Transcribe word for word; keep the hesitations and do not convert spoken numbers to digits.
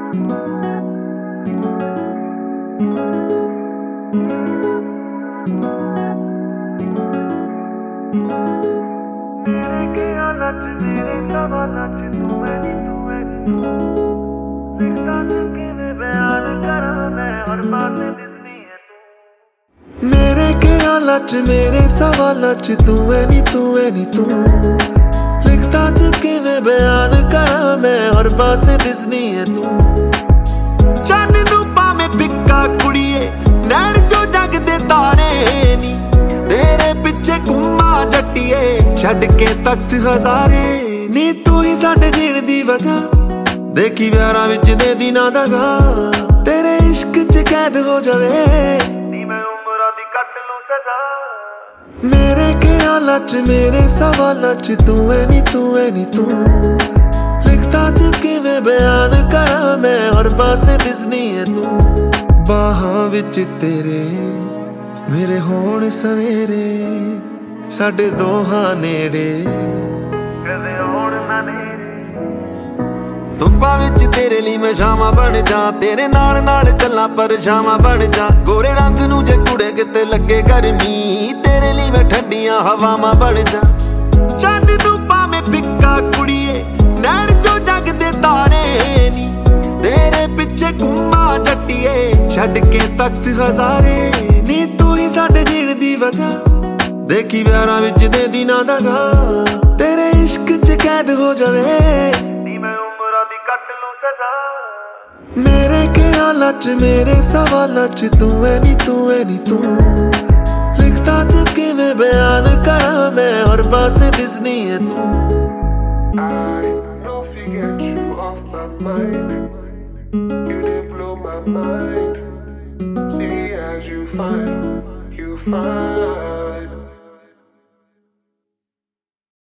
मेरे ख्यालां च मेरे सवालां च तू है नी तू है नी तू लिखता च किवें बयान करां मैं हर पासे दिसनी है तू मेरे ख्यालां च मेरे सवालां च तू है नी तू है नी तू लिखता च किवें बयान करां मैं हर पासे दिसनी है तू चन्न नूं भावें फिक्का कुड़िए नैण चो जगदे तारे नी तेरे पिछे घुम्मा जट्टिए छड्ड के तख्त हज़ारे नी तू ही साडे जीण दी वजह देखी प्यारां विच दे दिनां दा गा तेरे इश्क च कैद हो जावे नी मैं उमरां दी कट लूं सजा मेरे ख्यालां च मेरे सवालां च तू है नी तू है नी तू लिखता च किवें बयान करां मैं हर पासे दिसनी है तू बाहां विच तेरे मेरे होण सवेरे साडे दोहां नेड़े कदे होण ना नेड़े धुप्पां विच तेरे लई मैं शामां बन जा तेरे नाल नाल चल्लां परछावां बन जा गोरे रंग नूं जे कुड़े किते लगे गर्मी तेरे लई मैं ठंडियां हवावां बन जा चंद नूं भावें फिक्का कुड़िए नैण चो जगदे तारे नी तेरे पिछे घुम्मा जट्टिए छड्ड के तख्त हज़ारे नी तू ही साडे जीण दी वजह देखी प्यारां विच दे दिनां दा गा तेरे इश्क च कैद हो जावे नी मैं उमरां दी कट लूं सजा मेरे ख्यालां च मेरे सवालां च तू है नी तू है नी तू लिखता च किवें बयान करां मैं हर पासे दिसनी है तू I don't forget you off my mind you did blow my mind see as you find you find